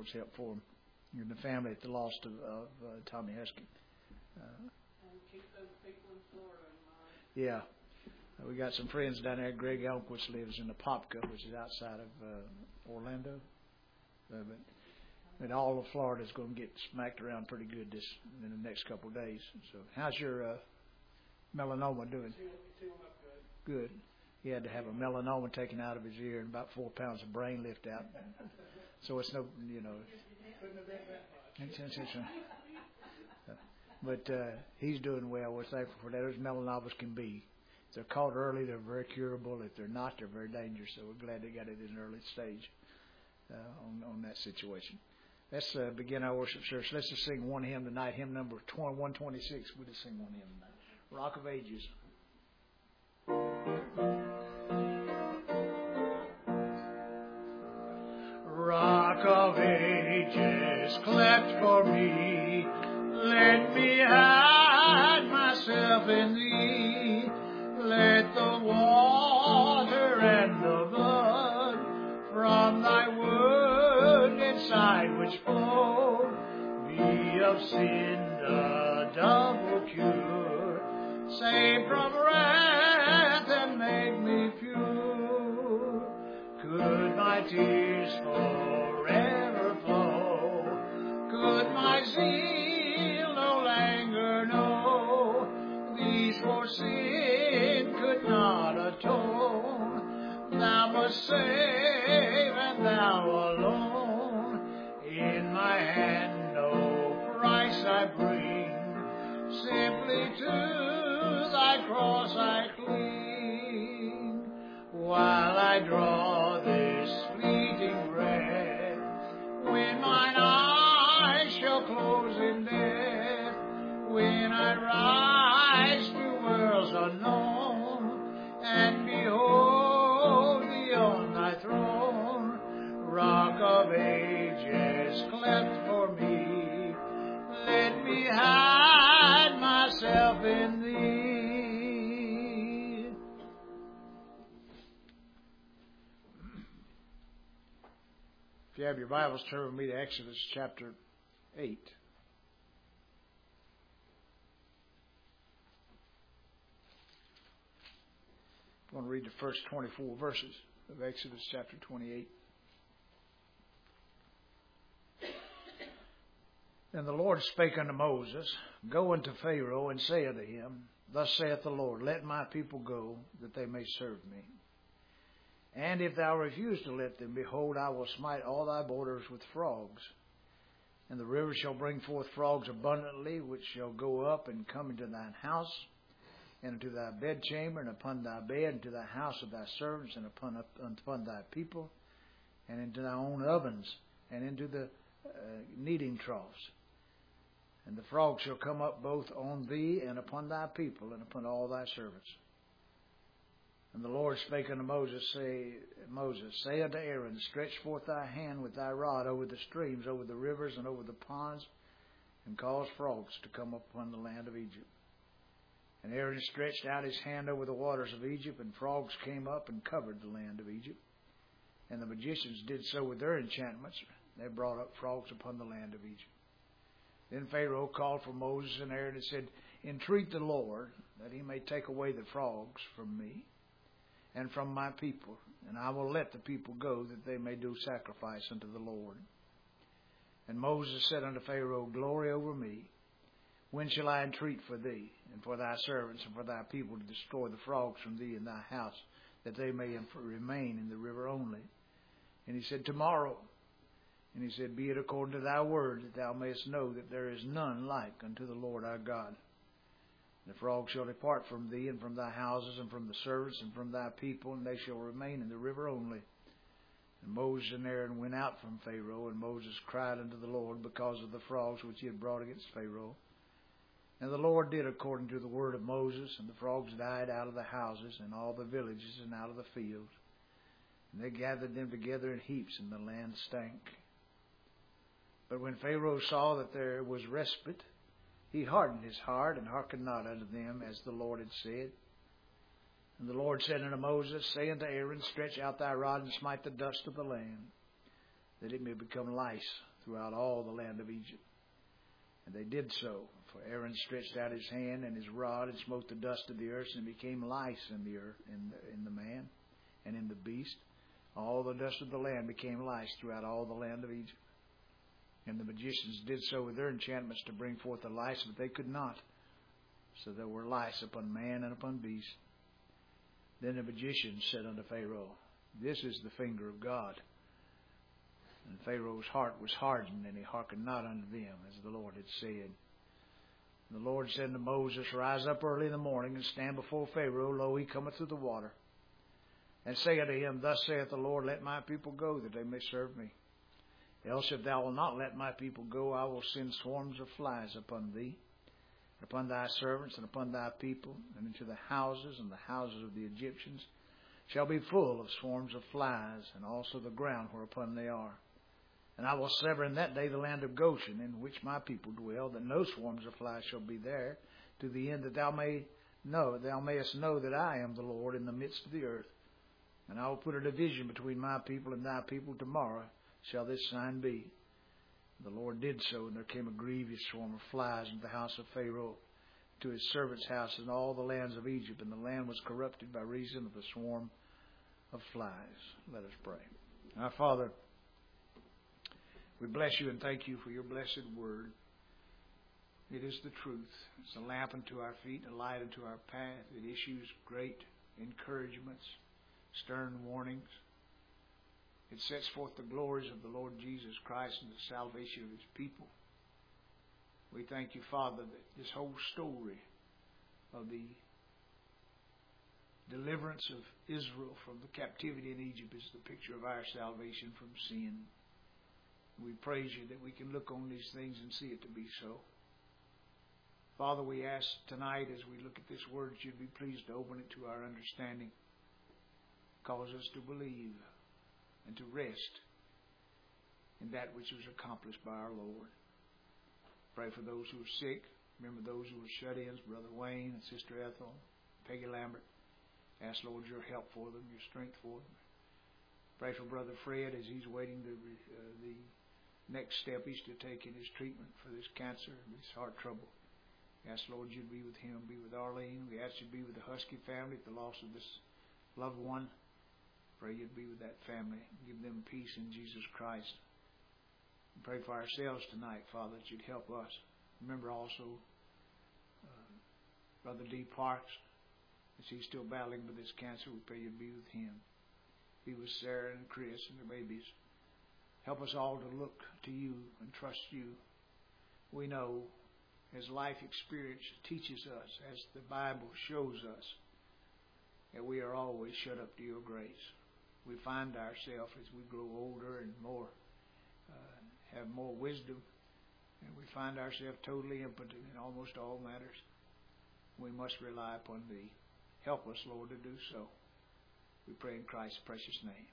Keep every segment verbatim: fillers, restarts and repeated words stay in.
Lord's help for them and the family at the loss of, of uh, Tommy Husky. Uh, and keep those people in Florida in mind. Yeah. Uh, we got some friends down there. Greg Elquist lives in Apopka, which is outside of uh, Orlando. Uh, but, but all of Florida is going to get smacked around pretty good this in the next couple of days. So, how's your uh, melanoma doing? It's healing up good. Good. He had to have a melanoma taken out of his ear and about four pounds of brain lift out. So it's no, you know. But uh, he's doing well. We're thankful for that. As melanomas can be. If they're caught early, they're very curable. If they're not, they're very dangerous. So we're glad they got it in an early stage uh, on, on that situation. Let's uh, begin our worship service. Let's just sing one hymn tonight. Hymn number one twenty-six. We'll just sing one hymn tonight. Rock of Ages. Rock of Ages, cleft for me, let me hide myself in thee. Let the water and the blood from thy wounded side which flowed be of sin the double cure, save from wrath and make me pure. Could my tears forever flow, could my zeal no longer know, these for sin could not atone, thou must save and thou alone. In my hand no price I bring, simply to thy cross I cling, while I draw this fleeting breath, when mine eyes shall close in death, when I rise to worlds unknown, and behold thee on thy throne. Rock of Ages, cleft for me, let me hide myself in thee. If you have your Bibles, turn with me to Exodus chapter eight. I'm going to read the first twenty-four verses of Exodus chapter twenty-eight. And the Lord spake unto Moses, Go unto Pharaoh, and say unto him, Thus saith the Lord, Let my people go, that they may serve me. And if thou refuse to let them, behold, I will smite all thy borders with frogs. And the river shall bring forth frogs abundantly, which shall go up and come into thine house, and into thy bedchamber, and upon thy bed, and to thy house of thy servants, and upon, upon thy people, and into thy own ovens, and into the uh, kneading troughs. And the frogs shall come up both on thee, and upon thy people, and upon all thy servants. And the Lord spake unto Moses, say, Moses, say unto Aaron, Stretch forth thy hand with thy rod over the streams, over the rivers, and over the ponds, and cause frogs to come up upon the land of Egypt. And Aaron stretched out his hand over the waters of Egypt, and frogs came up and covered the land of Egypt. And the magicians did so with their enchantments. They brought up frogs upon the land of Egypt. Then Pharaoh called for Moses and Aaron and said, Entreat the Lord, that he may take away the frogs from me and from my people, and I will let the people go, that they may do sacrifice unto the Lord. And Moses said unto Pharaoh, Glory over me. When shall I entreat for thee, and for thy servants, and for thy people, to destroy the frogs from thee and thy house, that they may remain in the river only? And he said, Tomorrow. And he said, Be it according to thy word, that thou mayest know that there is none like unto the Lord our God. The frogs shall depart from thee, and from thy houses, and from the servants, and from thy people, and they shall remain in the river only. And Moses and Aaron went out from Pharaoh, and Moses cried unto the Lord because of the frogs which he had brought against Pharaoh. And the Lord did according to the word of Moses, and the frogs died out of the houses, and all the villages, and out of the fields. And they gathered them together in heaps, and the land stank. But when Pharaoh saw that there was respite, he hardened his heart, and hearkened not unto them, as the Lord had said. And the Lord said unto Moses, Say unto Aaron, Stretch out thy rod, and smite the dust of the land, that it may become lice throughout all the land of Egypt. And they did so. For Aaron stretched out his hand and his rod and smote the dust of the earth, and it became lice in the earth, in the, in the man and in the beast. All the dust of the land became lice throughout all the land of Egypt. And the magicians did so with their enchantments to bring forth the lice, but they could not. So there were lice upon man and upon beast. Then the magicians said unto Pharaoh, This is the finger of God. And Pharaoh's heart was hardened, and he hearkened not unto them, as the Lord had said. And the Lord said unto Moses, Rise up early in the morning, and stand before Pharaoh. Lo, he cometh through the water. And say unto him, Thus saith the Lord, Let my people go, that they may serve me. Else if thou wilt not let my people go, I will send swarms of flies upon thee, upon thy servants, and upon thy people, and into the houses, and the houses of the Egyptians shall be full of swarms of flies, and also the ground whereupon they are. And I will sever in that day the land of Goshen, in which my people dwell, that no swarms of flies shall be there, to the end that thou may know, thou mayest know that I am the Lord in the midst of the earth. And I will put a division between my people and thy people. Tomorrow shall this sign be. The Lord did so, and there came a grievous swarm of flies into the house of Pharaoh, to his servants' house, and all the lands of Egypt, and the land was corrupted by reason of the swarm of flies. Let us pray. Our Father, we bless you and thank you for your blessed word. It is the truth. It's a lamp unto our feet, and a light unto our path. It issues great encouragements, stern warnings. It sets forth the glories of the Lord Jesus Christ and the salvation of his people. We thank you, Father, that this whole story of the deliverance of Israel from the captivity in Egypt is the picture of our salvation from sin. We praise you that we can look on these things and see it to be so. Father, we ask tonight as we look at this word that you'd be pleased to open it to our understanding. Cause us to believe and to rest in that which was accomplished by our Lord. Pray for those who are sick. Remember those who are shut-ins, Brother Wayne and Sister Ethel, Peggy Lambert. Ask, Lord, your help for them, your strength for them. Pray for Brother Fred as he's waiting to uh, the next step he's to take in his treatment for this cancer and this heart trouble. Ask, Lord, you'd be with him, be with Arlene. We ask you to be with the Husky family at the loss of this loved one. Pray you'd be with that family. Give them peace in Jesus Christ. And pray for ourselves tonight, Father, that you'd help us. Remember also uh, Brother D. Parks, as he's still battling with this cancer. We pray you'd be with him. Be with Sarah and Chris and their babies. Help us all to look to you and trust you. We know, as life experience teaches us, as the Bible shows us, that we are always shut up to your grace. We find ourselves as we grow older and more, uh, have more wisdom, and we find ourselves totally impotent in almost all matters. We must rely upon thee. Help us, Lord, to do so. We pray in Christ's precious name.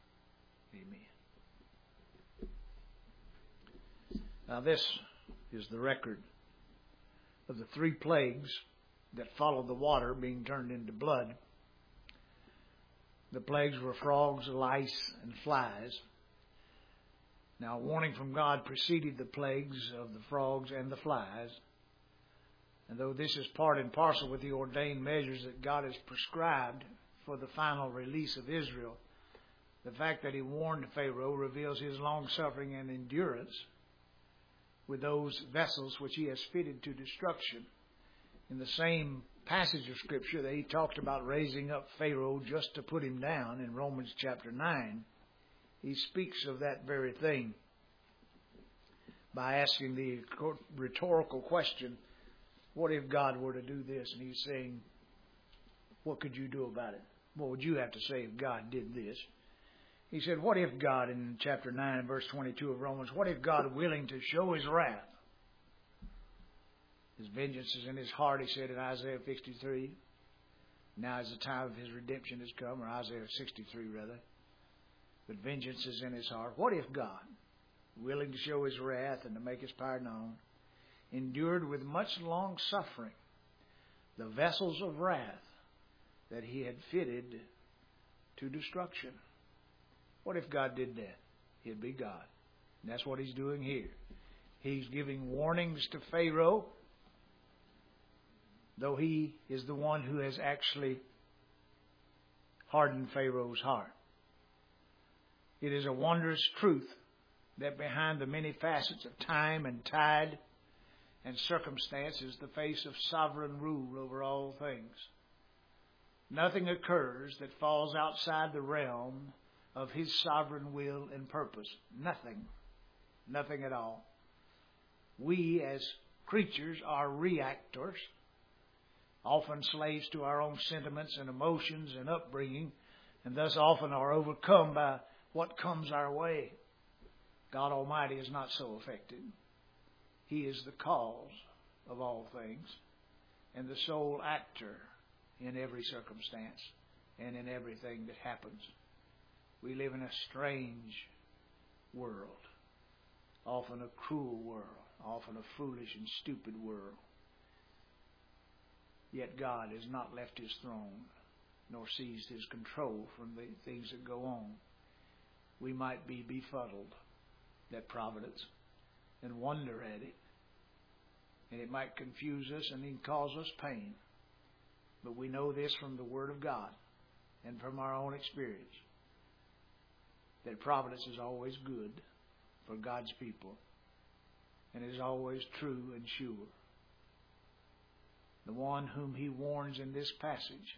Amen. Now this is the record of the three plagues that followed the water being turned into blood. The plagues were frogs, lice, and flies. Now, a warning from God preceded the plagues of the frogs and the flies. And though this is part and parcel with the ordained measures that God has prescribed for the final release of Israel, the fact that he warned Pharaoh reveals his long-suffering and endurance with those vessels which he has fitted to destruction. In the same passage of Scripture that he talked about raising up Pharaoh just to put him down in Romans chapter nine, he speaks of that very thing by asking the rhetorical question, what if God were to do this? And he's saying, what could you do about it? What would you have to say if God did this? He said, what if God, in chapter nine and verse twenty-two of Romans, what if God, willing to show his wrath, his vengeance is in his heart, he said in Isaiah fifty-three. Now is the time of his redemption has come, or Isaiah sixty-three rather. But vengeance is in his heart. What if God, willing to show his wrath and to make his power known, endured with much long suffering the vessels of wrath that he had fitted to destruction? What if God did that? He'd be God. And that's what He's doing here. He's giving warnings to Pharaoh, though he is the one who has actually hardened Pharaoh's heart. It is a wondrous truth that behind the many facets of time and tide and circumstance is the face of sovereign rule over all things. Nothing occurs that falls outside the realm of His sovereign will and purpose. Nothing. Nothing at all. We as creatures are reactors, often slaves to our own sentiments and emotions and upbringing, and thus often are overcome by what comes our way. God Almighty is not so affected. He is the cause of all things and the sole actor in every circumstance and in everything that happens. We live in a strange world, often a cruel world, often a foolish and stupid world. Yet God has not left His throne, nor seized His control from the things that go on. We might be befuddled at providence and wonder at it, and it might confuse us and even cause us pain. But we know this from the Word of God and from our own experience, that providence is always good for God's people and is always true and sure. The one whom He warns in this passage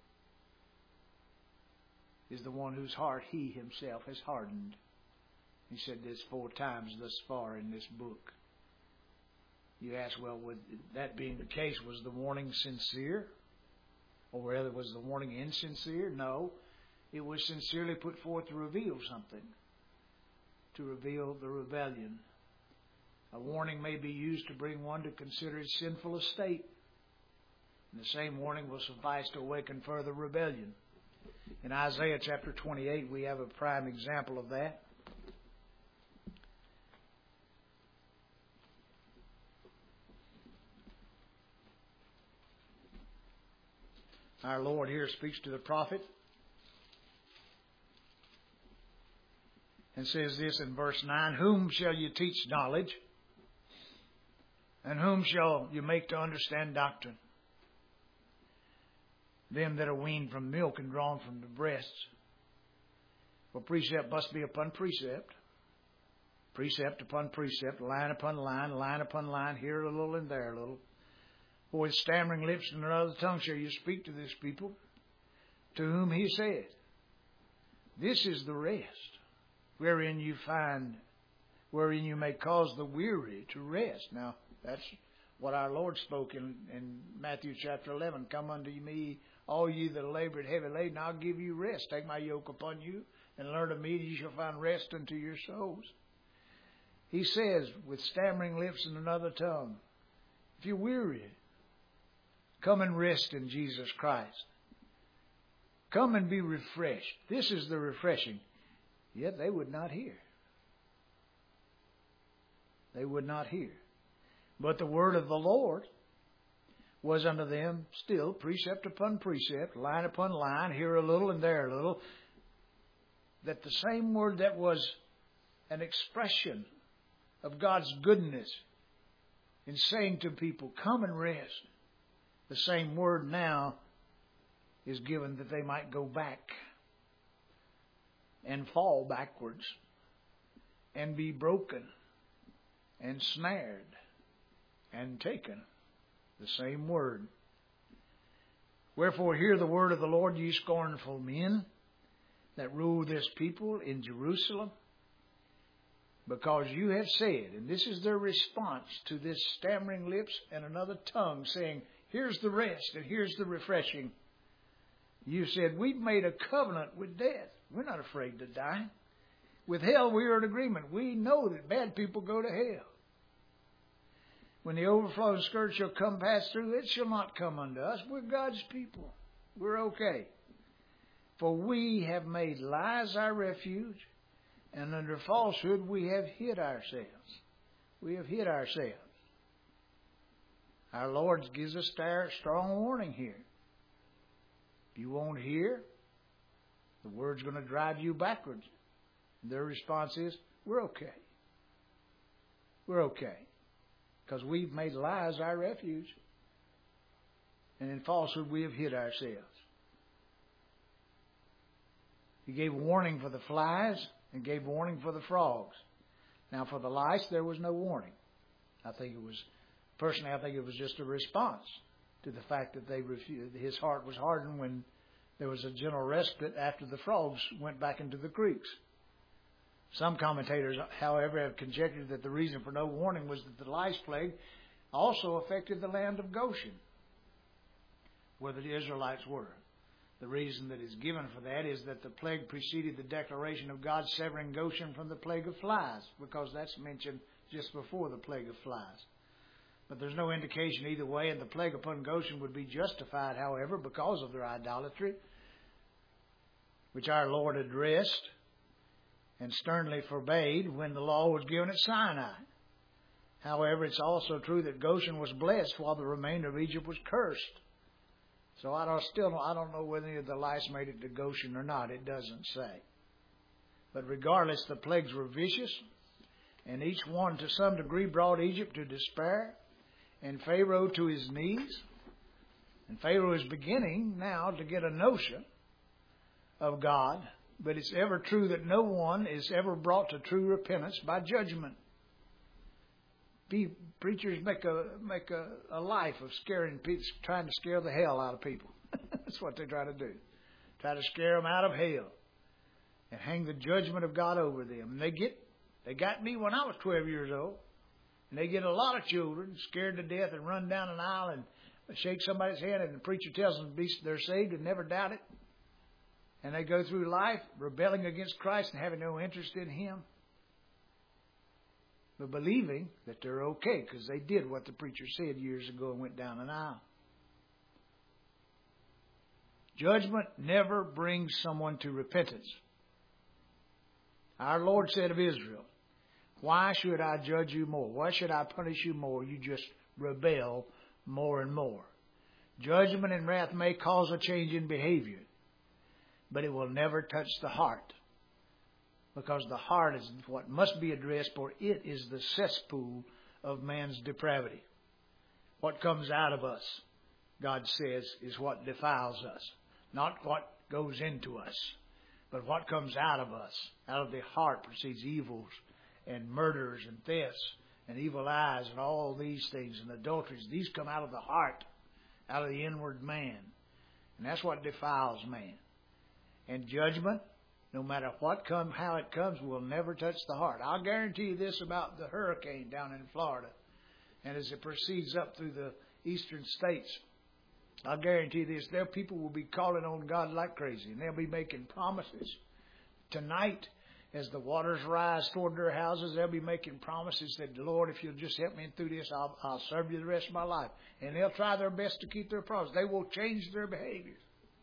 is the one whose heart He Himself has hardened. He said this four times thus far in this book. You ask, well, would that being the case, was the warning sincere? Or rather, was the warning insincere? No. It was sincerely put forth to reveal something, to reveal the rebellion. A warning may be used to bring one to consider his sinful estate. And the same warning will suffice to awaken further rebellion. In Isaiah chapter twenty-eight, we have a prime example of that. Our Lord here speaks to the prophet and says this in verse nine, "Whom shall you teach knowledge? And whom shall you make to understand doctrine? Them that are weaned from milk and drawn from the breasts. For precept must be upon precept, precept upon precept, line upon line, line upon line, here a little and there a little. For with stammering lips and another tongue shall you speak to this people, to whom He said, This is the rest, wherein you find, wherein you may cause the weary to rest." Now, that's what our Lord spoke in, in Matthew chapter eleven. "Come unto me, all ye that labor and heavy laden, I'll give you rest. Take my yoke upon you, and learn of me, and ye shall find rest unto your souls." He says, with stammering lips and another tongue, if you're weary, come and rest in Jesus Christ. Come and be refreshed. This is the refreshing. Yet they would not hear. They would not hear. But the word of the Lord was unto them still precept upon precept, line upon line, here a little and there a little. That the same word that was an expression of God's goodness in saying to people, come and rest, the same word now is given that they might go back and fall backwards and be broken and snared and taken. The same word. "Wherefore hear the word of the Lord, ye scornful men that rule this people in Jerusalem. Because you have said," and this is their response to this stammering lips and another tongue saying, here's the rest and here's the refreshing. You said, we've made a covenant with death. We're not afraid to die. With hell, we are in agreement. We know that bad people go to hell. When the overflowing scourge shall come pass through, it shall not come unto us. We're God's people. We're okay. For we have made lies our refuge, and under falsehood we have hid ourselves. We have hid ourselves. Our Lord gives us a strong warning here. If you won't hear, the word's going to drive you backwards. And their response is, we're okay. we're okay. Because we've made lies our refuge. And in falsehood we have hid ourselves. He gave warning for the flies and gave warning for the frogs. Now for the lice there was no warning. I think it was, personally I think it was just a response to the fact that they refused. His heart was hardened when there was a general respite after the frogs went back into the creeks. Some commentators, however, have conjectured that the reason for no warning was that the lice plague also affected the land of Goshen, where the Israelites were. The reason that is given for that is that the plague preceded the declaration of God severing Goshen from the plague of flies, because that's mentioned just before the plague of flies. But there's no indication either way, and the plague upon Goshen would be justified, however, because of their idolatry, which our Lord addressed and sternly forbade when the law was given at Sinai. However, it's also true that Goshen was blessed while the remainder of Egypt was cursed. So I don't still don't, I don't know whether any of the lice made it to Goshen or not. It doesn't say. But regardless, the plagues were vicious, and each one to some degree brought Egypt to despair and Pharaoh to his knees. And Pharaoh is beginning now to get a notion of God, but it's ever true that no one is ever brought to true repentance by judgment. Preachers make a make a, a life of scaring people, trying to scare the hell out of people. That's what they try to do. Try to scare them out of hell and hang the judgment of God over them. And they get they got me when I was twelve years old. And they get a lot of children scared to death and run down an aisle and shake somebody's hand, and the preacher tells them they're saved and never doubt it. And they go through life rebelling against Christ and having no interest in Him, but believing that they're okay because they did what the preacher said years ago and went down an aisle. Judgment never brings someone to repentance. Our Lord said of Israel, "Why should I judge you more? Why should I punish you more? You just rebel more and more." Judgment and wrath may cause a change in behavior, but it will never touch the heart. Because the heart is what must be addressed, for it is the cesspool of man's depravity. What comes out of us, God says, is what defiles us. Not what goes into us, but what comes out of us. Out of the heart proceeds evils and murders and thefts and evil eyes and all these things and adulteries. These come out of the heart, out of the inward man. And that's what defiles man. And judgment, no matter what comes, how it comes, will never touch the heart. I'll guarantee you this about the hurricane down in Florida. And as it proceeds up through the eastern states, I'll guarantee you this, their people will be calling on God like crazy. And they'll be making promises. Tonight, as the waters rise toward their houses, they'll be making promises that, "Lord, if you'll just help me through this, I'll, I'll serve you the rest of my life." And they'll try their best to keep their promise. They will change their behaviors.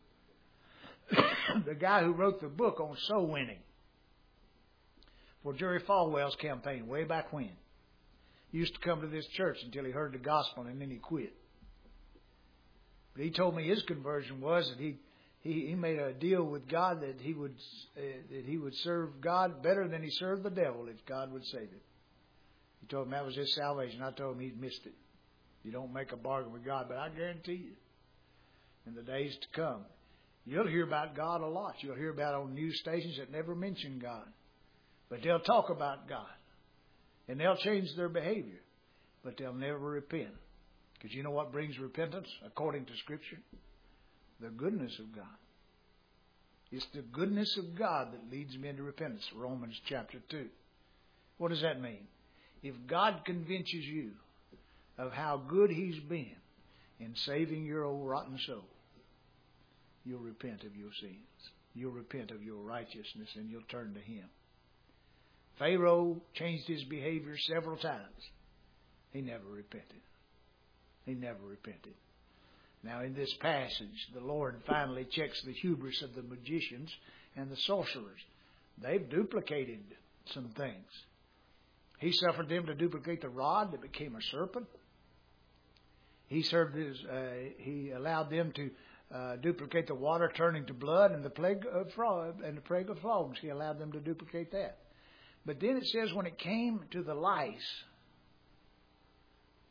The guy who wrote the book on soul winning for Jerry Falwell's campaign way back when used to come to this church until he heard the gospel, and then he quit. But he told me his conversion was that he he, he made a deal with God that he would uh, that he would serve God better than he served the devil if God would save him. He told me that was his salvation. I told him he'd missed it. You don't make a bargain with God, but I guarantee you, in the days to come, you'll hear about God a lot. You'll hear about on news stations that never mention God. But they'll talk about God. And they'll change their behavior. But they'll never repent. Because you know what brings repentance, according to Scripture? The goodness of God. It's the goodness of God that leads men to repentance. Romans chapter two. What does that mean? If God convinces you of how good He's been in saving your old rotten soul, you'll repent of your sins. You'll repent of your righteousness, and you'll turn to Him. Pharaoh changed his behavior several times. He never repented. He never repented. Now, in this passage, the Lord finally checks the hubris of the magicians and the sorcerers. They've duplicated some things. He suffered them to duplicate the rod that became a serpent. He served his, uh, he allowed them to Uh, duplicate the water turning to blood, and the plague of frog and the plague of frogs. He allowed them to duplicate that. But then it says when it came to the lice,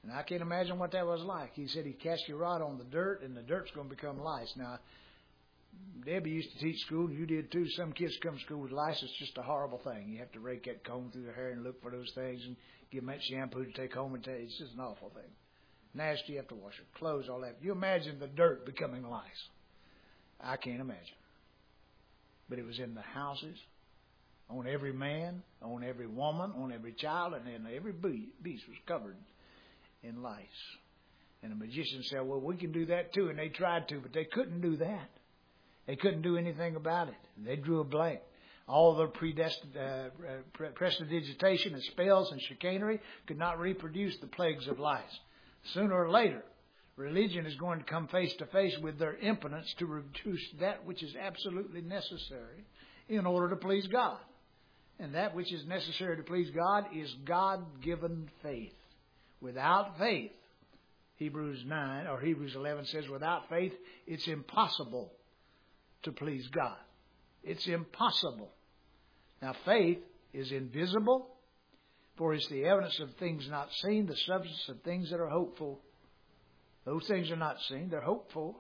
And I can't imagine what that was like. He said he cast your rod on the dirt, and the dirt's going to become lice. Now, Debbie used to teach school, and you did too. Some kids come to school with lice. It's just a horrible thing. You have to rake that comb through their hair and look for those things and give them that shampoo to take home and take. It's just an awful thing. Nasty. You have to wash your clothes, all that. You imagine the dirt becoming lice. I can't imagine. But it was in the houses, on every man, on every woman, on every child, and then every beast was covered in lice. And the magician said, well, we can do that too. And they tried to, but they couldn't do that. They couldn't do anything about it. They drew a blank. All their predestined, uh, pre- prestidigitation and spells and chicanery could not reproduce the plagues of lice. Sooner or later, religion is going to come face to face with their impotence to reduce that which is absolutely necessary in order to please God. And that which is necessary to please God is God-given faith. Without faith, Hebrews nine or Hebrews eleven says, without faith, it's impossible to please God. It's impossible. Now, faith is invisible, for it's the evidence of things not seen, the substance of things that are hopeful. Those things are not seen, they're hopeful.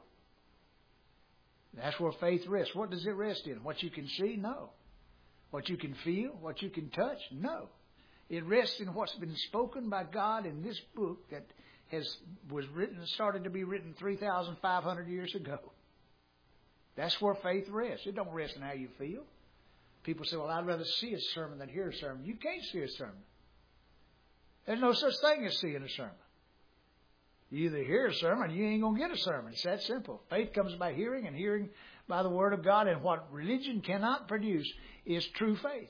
That's where faith rests. What does it rest in? What you can see? No. What you can feel? What you can touch? No. It rests in what's been spoken by God in this book that has was written, started to be written three thousand five hundred years ago. That's where faith rests. It don't rest in how you feel. People say, well, I'd rather see a sermon than hear a sermon. You can't see a sermon. There's no such thing as seeing a sermon. You either hear a sermon, you ain't going to get a sermon. It's that simple. Faith comes by hearing, and hearing by the Word of God. And what religion cannot produce is true faith.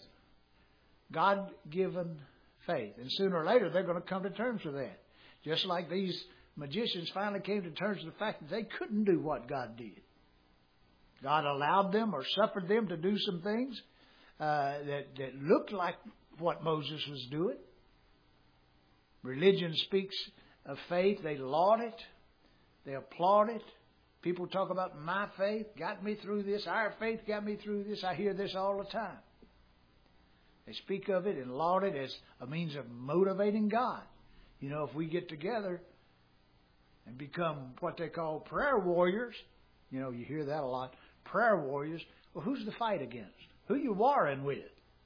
God-given faith. And sooner or later, they're going to come to terms with that. Just like these magicians finally came to terms with the fact that they couldn't do what God did. God allowed them or suffered them to do some things uh, that, that looked like what Moses was doing. Religion speaks of faith. They laud it. They applaud it. People talk about my faith got me through this. Our faith got me through this. I hear this all the time. They speak of it and laud it as a means of motivating God. You know, if we get together and become what they call prayer warriors, you know, you hear that a lot. Prayer warriors. Well, who's the fight against? Who you warring with?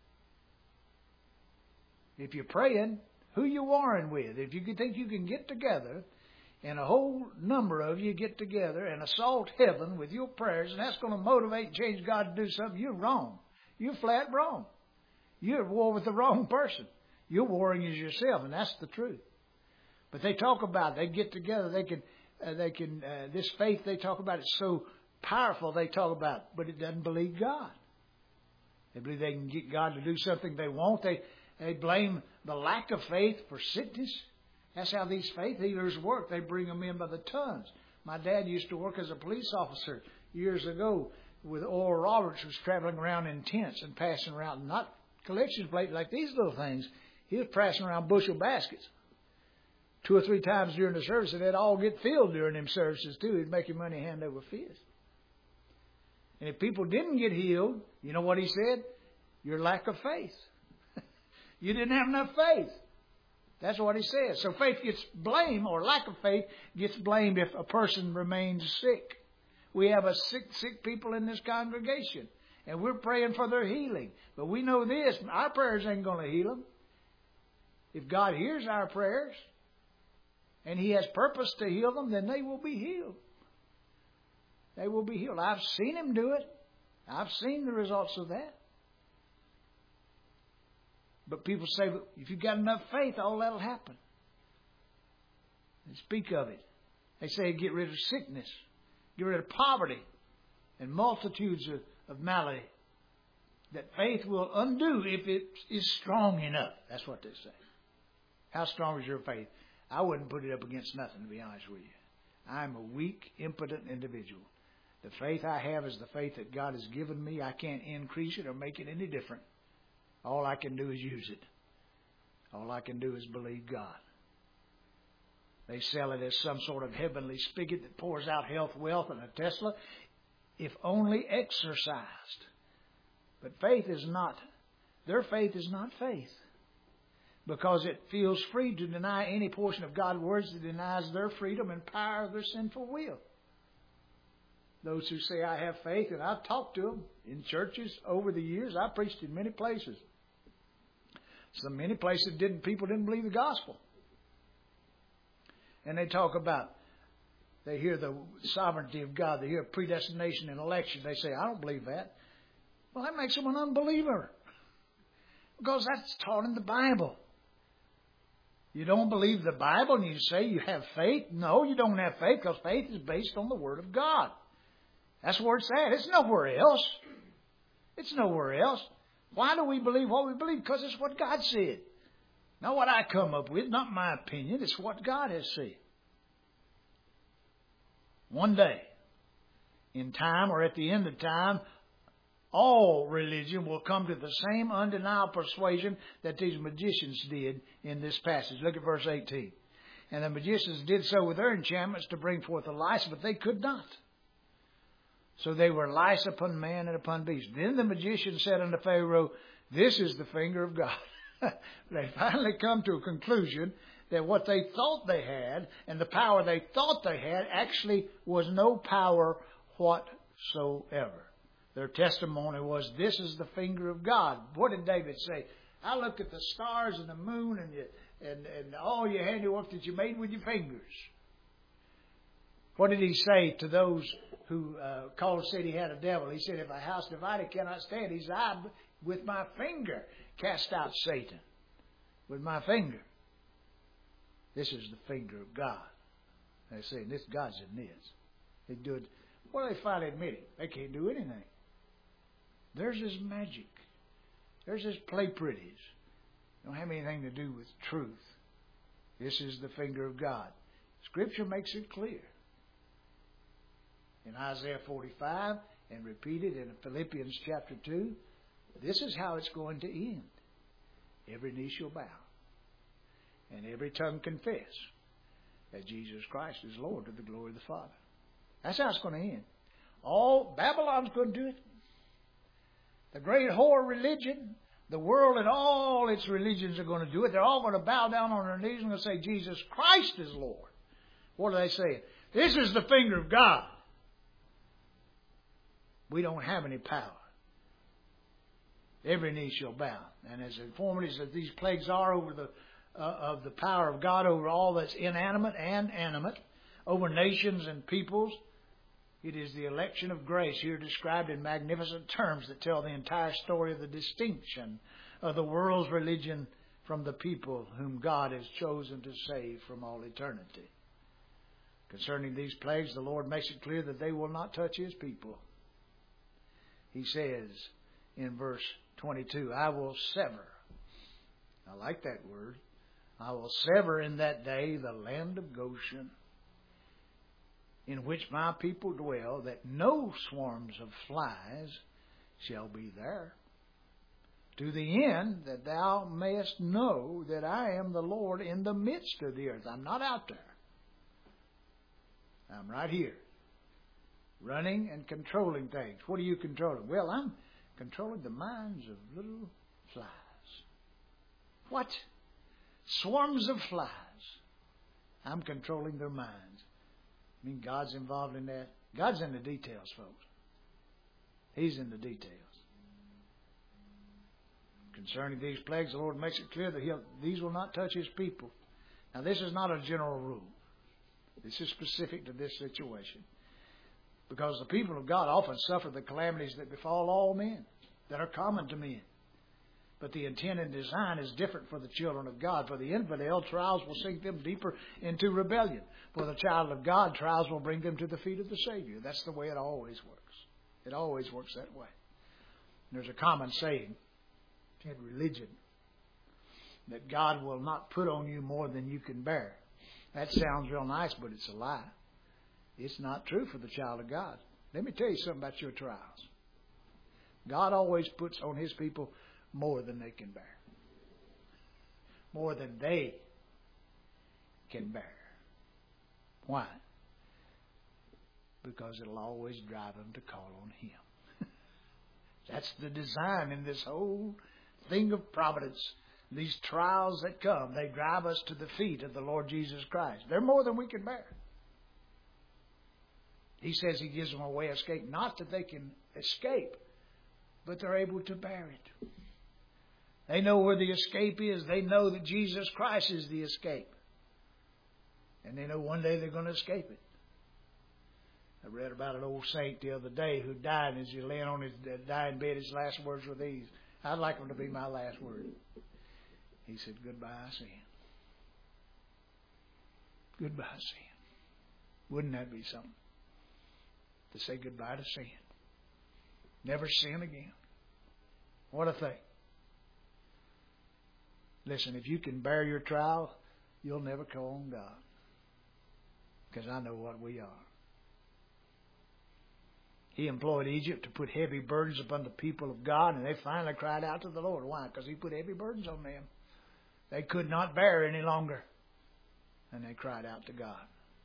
If you're praying, who you warring with? If you think you can get together and a whole number of you get together and assault heaven with your prayers, and that's going to motivate and change God to do something, you're wrong. You're flat wrong. You're at war with the wrong person. You're warring as yourself, and that's the truth. But they talk about it. They get together. They can, uh, they can. Uh, this faith they talk about is so powerful. They talk about, it, but it doesn't believe God. They believe they can get God to do something they want. They they blame the lack of faith for sickness. That's how these faith healers work. They bring them in by the tons. My dad used to work as a police officer years ago with Oral Roberts, who was traveling around in tents and passing around not collection plates like these little things. He was passing around bushel baskets. Two or three times during the service, and they'd all get filled during them services too. He'd make your money hand over fist. And if people didn't get healed, you know what he said? Your lack of faith. You didn't have enough faith. That's what he says. So faith gets blamed, or lack of faith gets blamed if a person remains sick. We have a sick, sick people in this congregation, and we're praying for their healing. But we know this, our prayers ain't going to heal them. If God hears our prayers, and He has purpose to heal them, then they will be healed. They will be healed. I've seen Him do it. I've seen the results of that. But people say, if you've got enough faith, all that'll happen. They speak of it. They say get rid of sickness, get rid of poverty, and multitudes of, of malady. That faith will undo if it is strong enough. That's what they say. How strong is your faith? I wouldn't put it up against nothing, to be honest with you. I'm a weak, impotent individual. The faith I have is the faith that God has given me. I can't increase it or make it any different. All I can do is use it. All I can do is believe God. They sell it as some sort of heavenly spigot that pours out health, wealth, and a Tesla, if only exercised. But faith is not, their faith is not faith. because it feels free to deny any portion of God's words that denies their freedom and power of their sinful will. Those who say, I have faith, and I've talked to them in churches over the years. I've preached in many places. Some many places didn't people didn't believe the gospel. And they talk about, they hear the sovereignty of God. They hear predestination and election. They say, I don't believe that. Well, that makes them an unbeliever. Because that's taught in the Bible. You don't believe the Bible and you say you have faith? No, you don't have faith because faith is based on the Word of God. That's where it's at. It's nowhere else. It's nowhere else. Why do we believe what we believe? Because it's what God said. Not what I come up with, not my opinion. It's what God has said. One day, in time or at the end of time, all religion will come to the same undeniable persuasion that these magicians did in this passage. Look at verse eighteen. And the magicians did so with their enchantments to bring forth a lice, but they could not. So they were lice upon man and upon beast. Then the magician said unto Pharaoh, this is the finger of God. They finally come to a conclusion that what they thought they had and the power they thought they had actually was no power whatsoever. Their testimony was, this is the finger of God. What did David say? I look at the stars and the moon and, you, and, and all your handiwork that you made with your fingers. What did he say to those who uh, called said he had a devil? He said, if a house divided cannot stand, he said, I, with my finger, cast out Satan. With my finger. This is the finger of God. They're saying, this God's in this. They do it. Well, they finally admit it. They can't do anything. There's his magic. There's his play pretties. Don't have anything to do with truth. This is the finger of God. Scripture makes it clear. In Isaiah forty-five and repeated in Philippians chapter two, this is how it's going to end. Every knee shall bow and every tongue confess that Jesus Christ is Lord to the glory of the Father. That's how it's going to end. All Babylon's going to do it. The great whore religion, the world and all its religions are going to do it. They're all going to bow down on their knees and going to say, Jesus Christ is Lord. What are they saying? This is the finger of God. We don't have any power. Every knee shall bow. And as informative as these plagues are over the uh, of the power of God over all that's inanimate and animate, over nations and peoples, it is the election of grace here described in magnificent terms that tell the entire story of the distinction of the world's religion from the people whom God has chosen to save from all eternity. Concerning these plagues, the Lord makes it clear that they will not touch His people. He says in verse twenty-two, I will sever. I like that word. I will sever in that day the land of Goshen, in which my people dwell, that no swarms of flies shall be there, to the end that thou mayest know that I am the Lord in the midst of the earth. I'm not out there. I'm right here, running and controlling things. What are you controlling? Well, I'm controlling the minds of little flies. What? Swarms of flies. I'm controlling their minds. I mean, God's involved in that. God's in the details, folks. He's in the details. Concerning these plagues, the Lord makes it clear that he'll, these will not touch His people. Now, this is not a general rule. This is specific to this situation. Because the people of God often suffer the calamities that befall all men, that are common to men. But the intent and design is different for the children of God. For the infidel, trials will sink them deeper into rebellion. For the child of God, trials will bring them to the feet of the Savior. That's the way it always works. It always works that way. There's a common saying in religion that God will not put on you more than you can bear. That sounds real nice, but it's a lie. It's not true for the child of God. Let me tell you something about your trials. God always puts on His people more than they can bear. More than they can bear. Why? Because it'll always drive them to call on Him. That's the design in this whole thing of providence These trials that come, they drive us to the feet of the Lord Jesus Christ. They're more than we can bear. He says He gives them a way of escape. Not that they can escape, but they're able to bear it. They know where the escape is. They know that Jesus Christ is the escape. And they know one day they're going to escape it. I read about an old saint the other day who died, and as he lay on his dying bed, his last words were these. I'd like them to be my last words. He said, "Goodbye, sin. Goodbye, sin." Wouldn't that be something? To say goodbye to sin. Never sin again. What a thing. Listen, if you can bear your trial, you'll never call on God. Because I know what we are. He employed Egypt to put heavy burdens upon the people of God, and they finally cried out to the Lord. Why? Because He put heavy burdens on them. They could not bear any longer. And they cried out to God.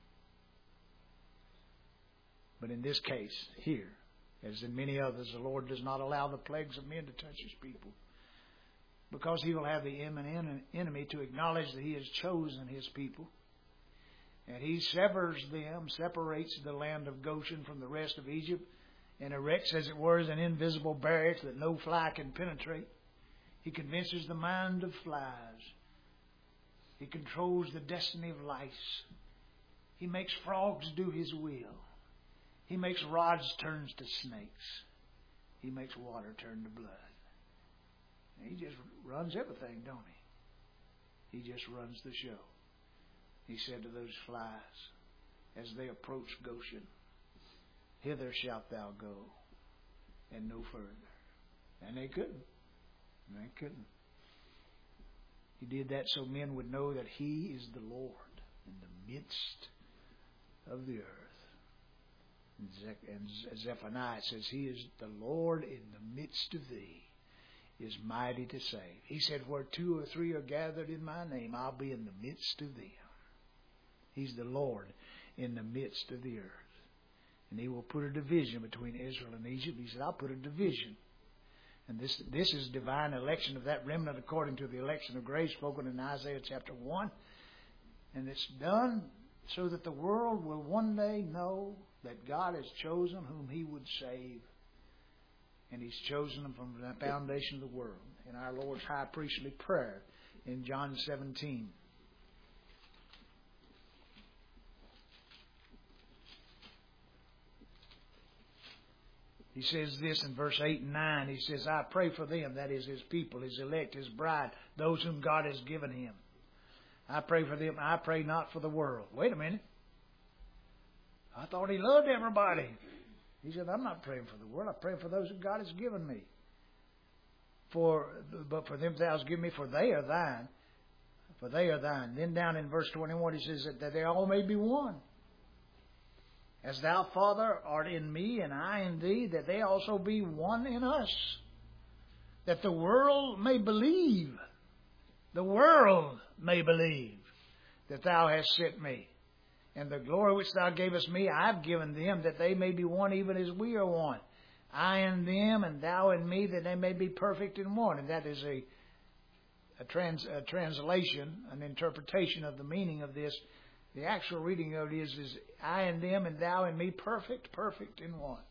But in this case, here, as in many others, the Lord does not allow the plagues of men to touch His people. Because He will have the enemy to acknowledge that He has chosen His people. And He severs them, separates the land of Goshen from the rest of Egypt, and erects, as it were, an invisible barrier that no fly can penetrate. He convinces the mind of flies. He controls the destiny of lice. He makes frogs do His will. He makes rods turn to snakes. He makes water turn to blood. He just runs everything, don't He? He just runs the show. He said to those flies, as they approached Goshen, "Hither shalt thou go, and no further." And they couldn't. And they couldn't. He did that so men would know that He is the Lord in the midst of the earth. And Zephaniah says, He is the Lord in the midst of thee, is mighty to save. He said, where two or three are gathered in my name, I'll be in the midst of them. He's the Lord in the midst of the earth. And He will put a division between Israel and Egypt. He said, I'll put a division. And this this is divine election of that remnant according to the election of grace spoken in Isaiah chapter one. And it's done so that the world will one day know that God has chosen whom He would save. And He's chosen them from the foundation of the world. In our Lord's high priestly prayer in John seventeen. He says this in verse eight and nine. He says, I pray for them, that is His people, His elect, His bride, those whom God has given Him. I pray for them. I pray not for the world. Wait a minute. I thought He loved everybody. He said, I'm not praying for the world. I'm praying for those who God has given me. For, but for them thou hast given me, for they are thine. For they are thine. Then down in verse twenty-one, he says that, that they all may be one. As thou, Father, art in me, and I in thee, that they also be one in us. That the world may believe. The world may believe that thou hast sent me. And the glory which thou gavest me, I've given them, that they may be one even as we are one. I in them, and thou in me, that they may be perfect in one. And that is a, a, trans, a translation, an interpretation of the meaning of this. The actual reading of it is, is I in them, and thou in me, perfect, perfect in one.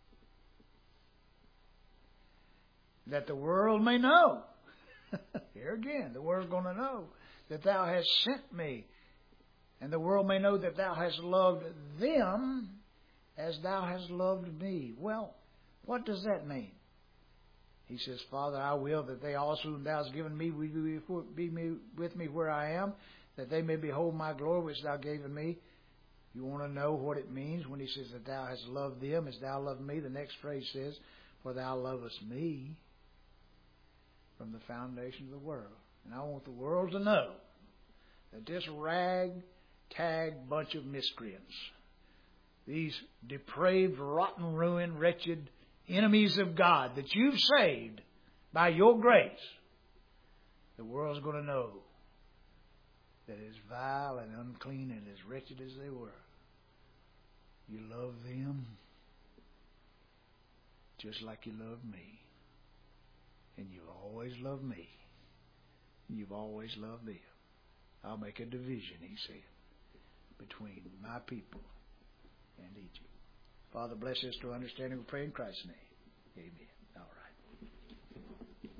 That the world may know. Here again, the world's going to know that thou hast sent me. And the world may know that thou hast loved them as thou hast loved me. Well, what does that mean? He says, Father, I will that they also whom thou hast given me will be with me where I am, that they may behold my glory which thou gavest me. You want to know what it means when he says that thou hast loved them as thou loved me? The next phrase says, for thou lovest me from the foundation of the world. And I want the world to know that this rag-tag bunch of miscreants, these depraved, rotten, ruined, wretched enemies of God that you've saved by your grace, the world's going to know that as vile and unclean and as wretched as they were, you love them just like you love me. And you always love me You've always loved them. I'll make a division, he said, between my people and Egypt. Father, bless us to understanding. We pray in Christ's name. Amen.